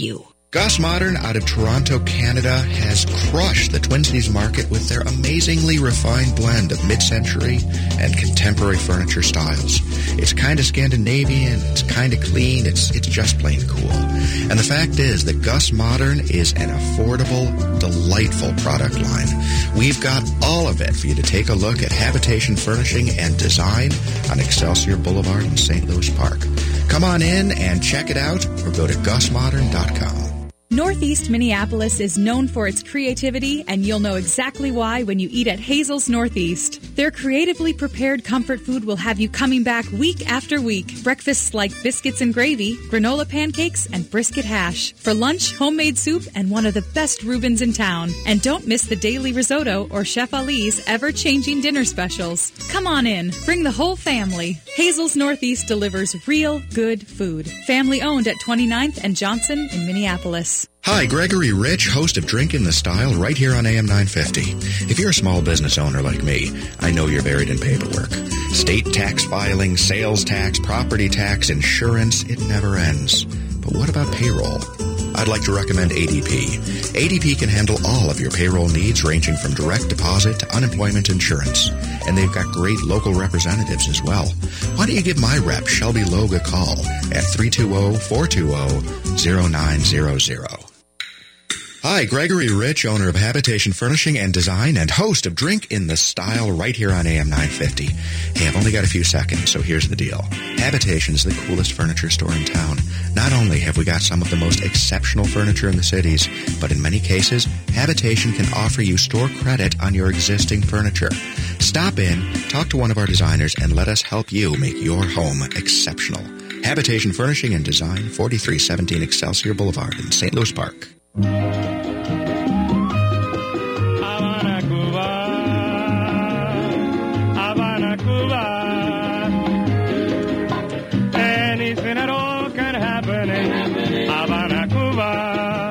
Gus Modern out of Toronto, Canada has crushed the Twin Cities market with their amazingly refined blend of mid-century and contemporary furniture styles. It's kind of Scandinavian, it's kind of clean, it's just plain cool. And the fact is that Gus Modern is an affordable, delightful product line. We've got all of it for you to take a look at Habitation Furnishing and Design on Excelsior Boulevard in St. Louis Park. Come on in and check it out or go to gusmodern.com. Northeast Minneapolis is known for its creativity, and you'll know exactly why when you eat at Hazel's Northeast. Their creatively prepared comfort food will have you coming back week after week. Breakfasts like biscuits and gravy, granola pancakes, and brisket hash. For lunch, homemade soup and one of the best Reubens in town. And don't miss the daily risotto or Chef Ali's ever-changing dinner specials. Come on in. Bring the whole family. Hazel's Northeast delivers real good food. Family owned at 29th and Johnson in Minneapolis. Hi, Gregory Rich, host of Drink in the Style right here on AM 950. If you're a small business owner like me, I know you're buried in paperwork. State tax filing, sales tax, property tax, insurance, it never ends. But what about payroll? I'd like to recommend ADP. ADP can handle all of your payroll needs ranging from direct deposit to unemployment insurance. And they've got great local representatives as well. Why don't you give my rep, Shelby Logue, a call at 320-420-0900. Hi, Gregory Rich, owner of Habitation Furnishing and Design and host of Drink in the Style right here on AM 950. Hey, I've only got a few seconds, so here's the deal. Habitation is the coolest furniture store in town. Not only have we got some of the most exceptional furniture in the cities, but in many cases, Habitation can offer you store credit on your existing furniture. Stop in, talk to one of our designers, and let us help you make your home exceptional. Habitation Furnishing and Design, 4317 Excelsior Boulevard in St. Louis Park. Havana, Cuba. Havana, Cuba. Anything at all can happen in Havana, Cuba.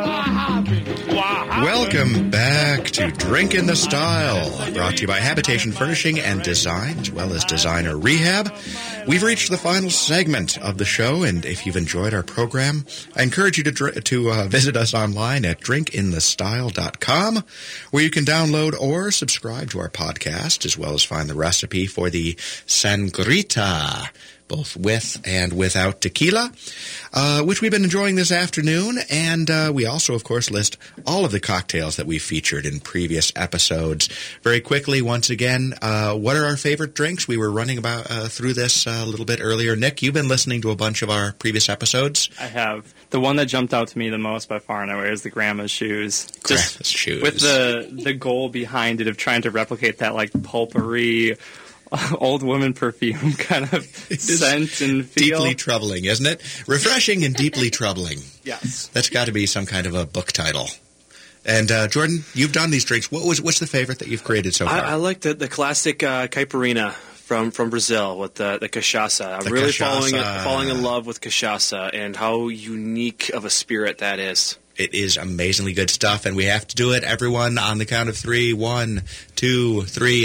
Welcome back to Drink in the Style, brought to you by Habitation Furnishing and Design, as well as Designer Rehab. We've reached the final segment of the show, and if you've enjoyed our program, I encourage you to visit us online at drinkinthestyle.com, where you can download or subscribe to our podcast, as well as find the recipe for the sangrita, both with and without tequila, which we've been enjoying this afternoon. And we also, of course, list all of the cocktails that we've featured in previous episodes. Very quickly, once again, what are our favorite drinks? We were running about through this a little bit earlier. Nick, you've been listening to a bunch of our previous episodes. I have. The one that jumped out to me the most by far and away is the Grandma's Shoes. Grandma's Shoes. With the goal behind it of trying to replicate that, like, pulpery old woman perfume kind of scent and feel. Deeply troubling, isn't it? Refreshing and deeply troubling. Yes. That's got to be some kind of a book title. And Jordan, you've done these drinks. What's the favorite that you've created so far? I like the classic caipirinha from Brazil with the cachaça. I'm really falling in love with cachaça and how unique of a spirit that is. It is amazingly good stuff, and we have to do it, everyone, on the count of 3. 1, 2, 3.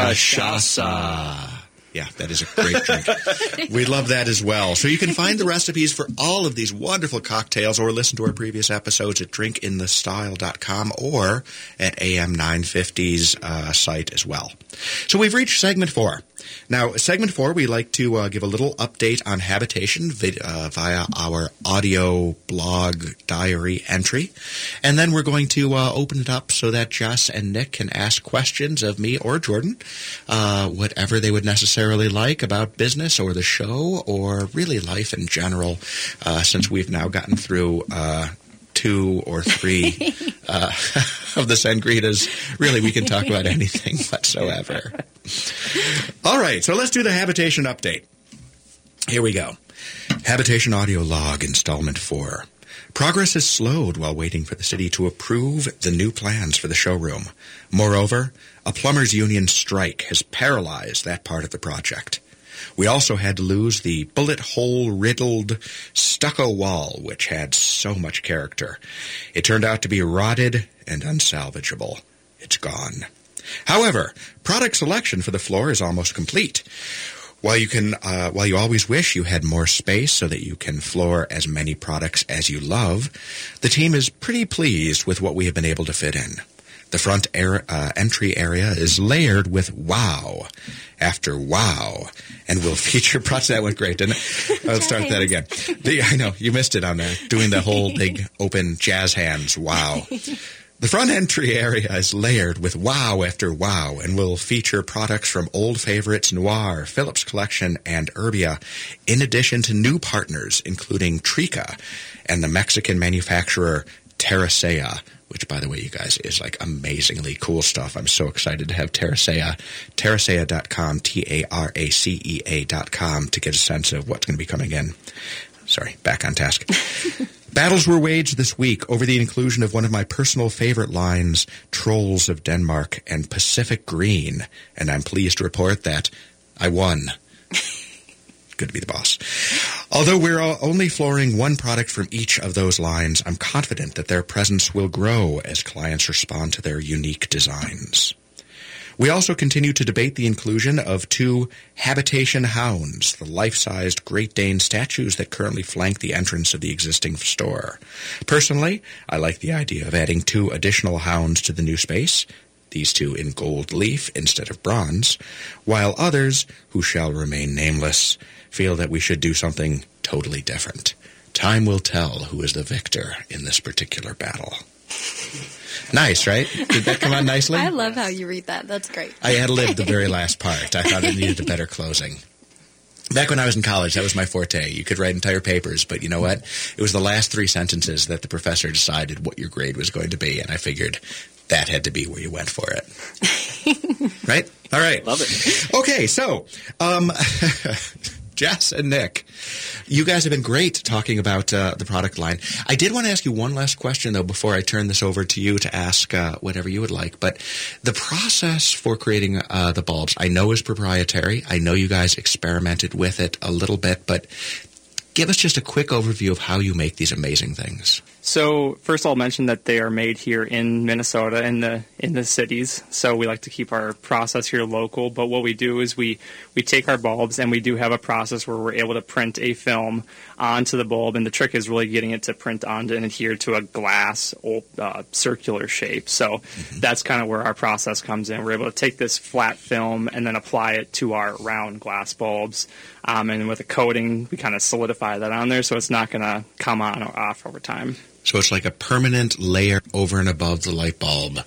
Cachaça. Yeah, that is a great drink. We love that as well. So you can find the recipes for all of these wonderful cocktails or listen to our previous episodes at drinkinthestyle.com or at AM 950's site as well. So we've reached segment 4. Now, segment 4, we like to give a little update on Habitation via our audio blog diary entry. And then we're going to open it up so that Jess and Nick can ask questions of me or Jordan, whatever they would necessarily like about business or the show or really life in general, since we've now gotten through 2 or 3 of the sangritas. Really, we can talk about anything whatsoever. All right, so let's do the Habitation update. Here we go. Habitation Audio Log, Installment 4. Progress has slowed while waiting for the city to approve the new plans for the showroom. Moreover, a plumbers' union strike has paralyzed that part of the project. We also had to lose the bullet-hole-riddled stucco wall, which had so much character. It turned out to be rotted and unsalvageable. It's gone. However, product selection for the floor is almost complete. While you always wish you had more space so that you can floor as many products as you love, the team is pretty pleased with what we have been able to fit in. The front entry area is layered with wow after wow, and will feature products. That went great, didn't it? I'll start that again. I know, you missed it on there, doing the whole big open jazz hands, wow. The front entry area is layered with wow after wow and will feature products from old favorites Noir, Phillips Collection, and Urbia, in addition to new partners including Trica and the Mexican manufacturer Terracea, which, by the way, you guys, is like amazingly cool stuff. I'm so excited to have Terracea, terracea.com, Taracea.com, to get a sense of what's going to be coming in. Sorry, back on task. Battles were waged this week over the inclusion of one of my personal favorite lines, Trolls of Denmark and Pacific Green, and I'm pleased to report that I won. Good to be the boss. Although we're only flooring one product from each of those lines, I'm confident that their presence will grow as clients respond to their unique designs. We also continue to debate the inclusion of 2 habitation hounds, the life-sized Great Dane statues that currently flank the entrance of the existing store. Personally, I like the idea of adding 2 additional hounds to the new space, these 2 in gold leaf instead of bronze, while others, who shall remain nameless, feel that we should do something totally different. Time will tell who is the victor in this particular battle. Nice, right? Did that come out nicely? I love how you read that. That's great. I ad-libbed the very last part. I thought it needed a better closing. Back when I was in college, that was my forte. You could write entire papers, but you know what? It was the last 3 sentences that the professor decided what your grade was going to be, and I figured that had to be where you went for it. Right? All right. Love it. Okay, so Jess and Nick, you guys have been great talking about the product line. I did want to ask you one last question, though, before I turn this over to you to ask whatever you would like. But the process for creating the bulbs, I know is proprietary. I know you guys experimented with it a little bit, but give us just a quick overview of how you make these amazing things. So first I'll mention that they are made here in Minnesota in the cities. So we like to keep our process here local. But what we do is we take our bulbs and we do have a process where we're able to print a film onto the bulb. And the trick is really getting it to print onto and adhere to a glass circular shape. So that's kind of where our process comes in. We're able to take this flat film and then apply it to our round glass bulbs. And with a coating, we kind of solidify that on there so it's not going to come on or off over time. So it's like a permanent layer over and above the light bulb.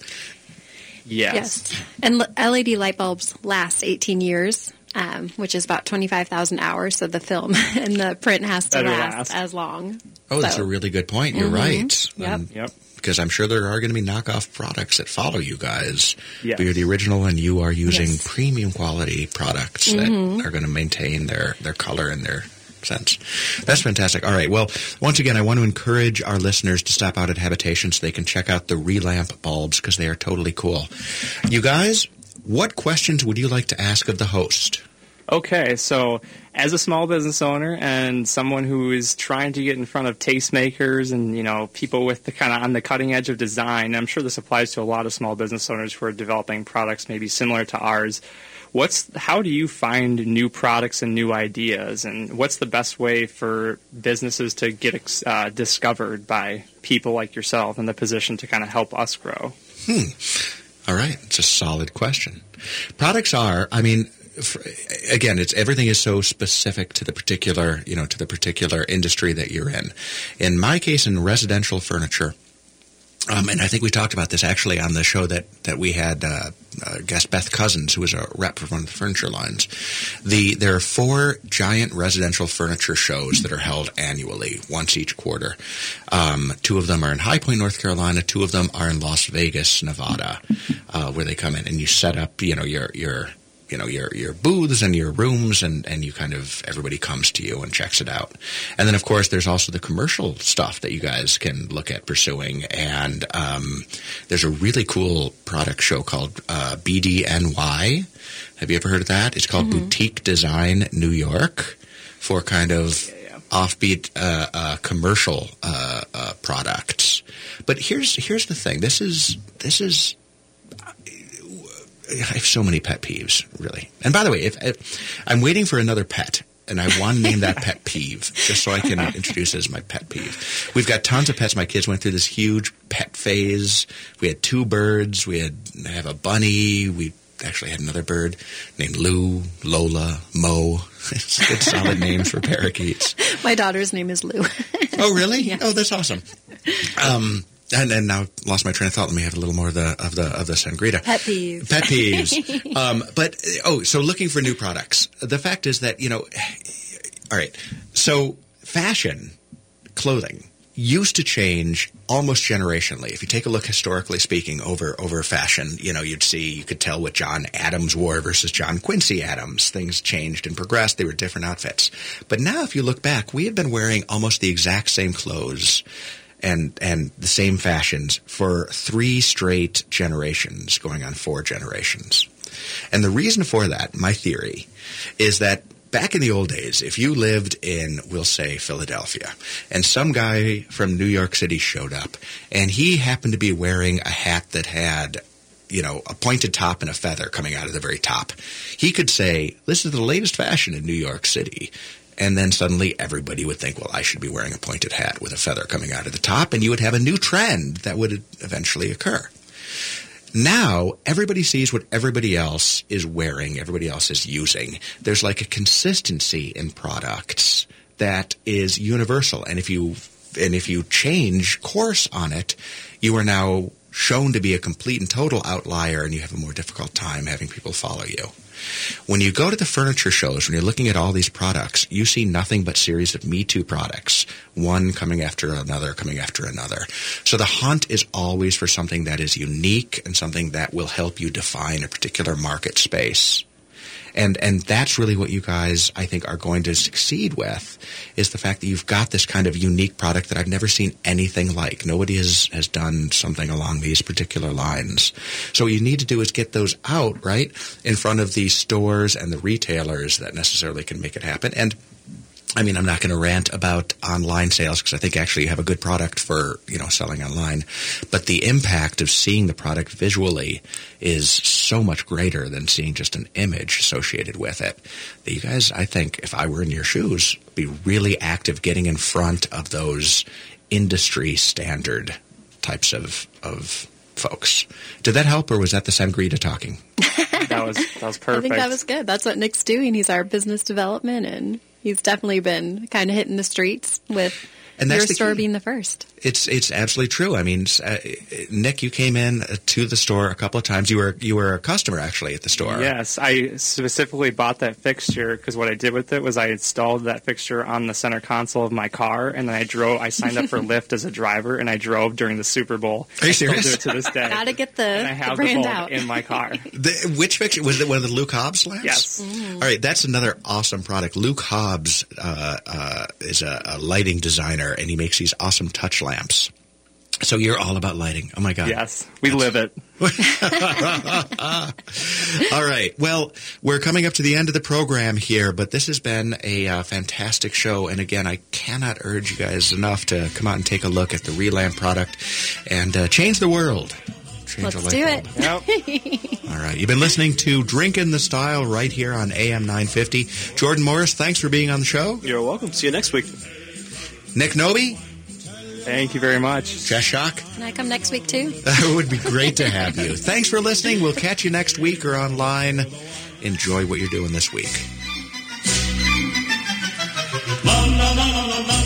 Yes. And LED light bulbs last 18 years, which is about 25,000 hours. So the film and the print has to last as long. Oh, that's a really good point. You're right. Yep. Because I'm sure there are going to be knockoff products that follow you guys. Yes. But you're the original and you are using premium quality products that are going to maintain their color and their sense. That's fantastic. All right. Well, once again, I want to encourage our listeners to stop out at Habitation so they can check out the Relamp bulbs because they are totally cool. You guys, what questions would you like to ask of the host? Okay, so as a small business owner and someone who is trying to get in front of tastemakers and, you know, people with the kind of on the cutting edge of design, I'm sure this applies to a lot of small business owners who are developing products maybe similar to ours. How do you find new products and new ideas, and what's the best way for businesses to get discovered by people like yourself in the position to kind of help us grow? All right. It's a solid question. Products are, again, everything is so specific to the particular, industry that you're in. In my case, in residential furniture, and I think we talked about this actually on the show that we had guest Beth Cousins, who was a rep for one of the furniture lines. There are 4 giant residential furniture shows that are held annually, once each quarter. 2 of them are in High Point, North Carolina. 2 of them are in Las Vegas, Nevada, where they come in and you set up, your booths and your rooms, and you kind of, everybody comes to you and checks it out. And then, of course, there's also the commercial stuff that you guys can look at pursuing. And there's a really cool product show called BDNY. Have you ever heard of that? It's called Boutique Design New York, for kind of offbeat commercial products. But here's the thing. This is I have so many pet peeves, really. And by the way, if I'm waiting for another pet, and I want to name that pet peeve, just so I can introduce it as my pet peeve. We've got tons of pets. My kids went through this huge pet phase. We had 2 birds. We have a bunny. We actually had another bird named Lou, Lola, Mo. It's good solid names for parakeets. My daughter's name is Lou. Oh, really? Yeah. Oh, that's awesome. And now I've lost my train of thought. Let me have a little more of the sangrita. Pet peeves. Pet peeves. So looking for new products. The fact is that, all right. So fashion, clothing, used to change almost generationally. If you take a look historically speaking over fashion, you could tell what John Adams wore versus John Quincy Adams. Things changed and progressed. They were different outfits. But now if you look back, we have been wearing almost the exact same clothes and the same fashions for 3 straight generations, going on 4 generations. And the reason for that, my theory, is that back in the old days, if you lived in, we'll say, Philadelphia, and some guy from New York City showed up, and he happened to be wearing a hat that had, a pointed top and a feather coming out of the very top, he could say, this is the latest fashion in New York City. And then suddenly everybody would think, well, I should be wearing a pointed hat with a feather coming out of the top, and you would have a new trend that would eventually occur. Now, everybody sees what everybody else is wearing, everybody else is using. There's like a consistency in products that is universal. And if you change course on it, you are now shown to be a complete and total outlier, and you have a more difficult time having people follow you. When you go to the furniture shows, when you're looking at all these products, you see nothing but series of Me Too products, one coming after another, coming after another. So the hunt is always for something that is unique and something that will help you define a particular market space. And that's really what you guys, I think, are going to succeed with, is the fact that you've got this kind of unique product that I've never seen anything like. Nobody has done something along these particular lines. So what you need to do is get those out, right, in front of the stores and the retailers that necessarily can make it happen. And I'm not going to rant about online sales because I think actually you have a good product for, selling online. But the impact of seeing the product visually is so much greater than seeing just an image associated with it. That you guys, I think, if I were in your shoes, be really active getting in front of those industry standard types of folks. Did that help, or was that the Sangrita talking? That was perfect. I think that was good. That's what Nick's doing. He's our business development, and he's definitely been kind of hitting the streets with your store being the first. It's absolutely true. Nick, you came in to the store a couple of times. You were a customer actually at the store. Yes, I specifically bought that fixture because what I did with it was I installed that fixture on the center console of my car, and then I signed up for Lyft as a driver, and I drove during the Super Bowl. Are you serious? I still do it to this day. Gotta get and I have the brand bulb out in my car. Which fixture? Was it one of the Luke Hobbs lamps? Yes. All right, that's another awesome product. Luke Hobbs is a lighting designer, and he makes these awesome touch lamps. So you're all about lighting. Oh, my God. Yes, we live it. All right. Well, we're coming up to the end of the program here, but this has been a fantastic show. And again, I cannot urge you guys enough to come out and take a look at the Relamp product and change the world. Let's do it. All right. You've been listening to Drinkin' the Style right here on AM 950. Jordan Morris, thanks for being on the show. You're welcome. See you next week. Nick Nobe. Thank you very much. Jess Schock. Can I come next week, too? It would be great to have you. Thanks for listening. We'll catch you next week or online. Enjoy what you're doing this week. La, la, la, la, la.